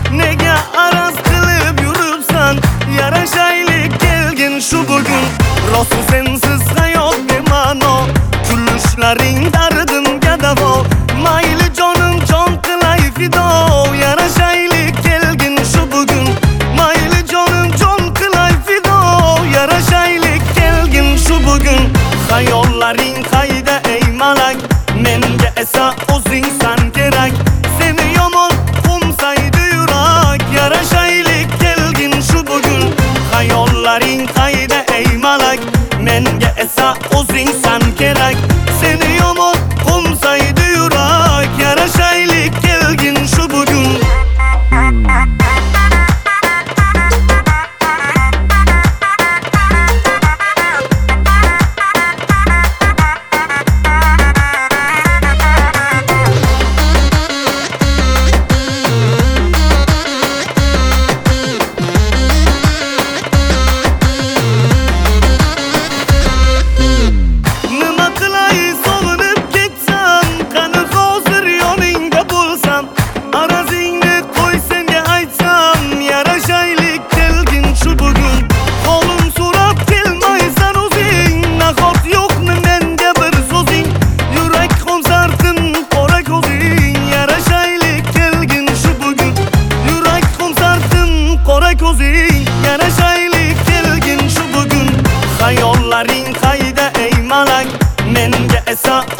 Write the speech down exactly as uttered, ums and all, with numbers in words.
nega araz qilib yuribsan? Yarashaylik kelgin shu bugun. Rosti sensiz hayot bema'no, kulishlaring dardimga davo. Mayli jonim jon qilay fido, yarashaylik kelgin shu bugun. Mayli jonim jon qilay fido, yarashaylik kelgin shu bugun. Hayollaring qayda ey malak, menga esa o'zingsan kerak. Seni yomon qo'msaydi yurak, yarashaylik kelgin shu bugun. Hayollaring qayda ey malak, menga esa o'zingsan kerak. Seni yomon qo'msaydi yurak, yarashaylik kelgin shu bugun. Yarashaylik kelgin shu bugun. Hayollaring qayda ey malak, menga esa